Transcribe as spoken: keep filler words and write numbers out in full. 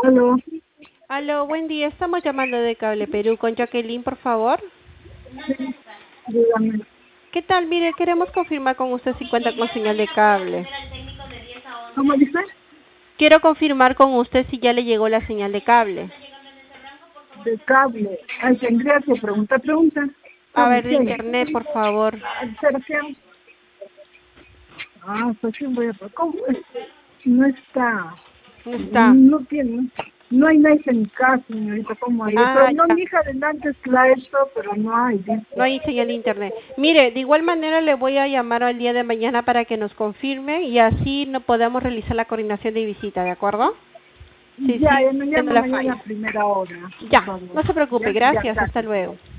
Aló, Aló, buen día. Estamos llamando de Cable Perú con Jacqueline, por favor. dígame. ¿Qué tal? Mire, queremos confirmar con usted si cuenta con señal de cable. ¿Cómo dice? Quiero confirmar con usted si ya le llegó la señal de cable. De cable. Ay, tendría que preguntar, pregunta. A ¿Cómo ver, de qué? internet, por favor. Ah, Sergio. Ah, pues sí, voy a... ¿Cómo es? No está. No está. No tiene. No hay nadie en mi casa, señorita. ¿Cómo hay? Pero Ah, no, ya. mi hija adelante la ha hecho, pero no hay. Dice. No hay señal de internet. Mire, de igual manera le voy a llamar al día de mañana para que nos confirme y así no podamos realizar la coordinación de visita, ¿de acuerdo? Sí, Ya, sí, ya me siendo llama la mañana falla. a primera hora, por Ya, favor. no se Ya, preocupe. ya, Gracias. Hasta gracias. luego.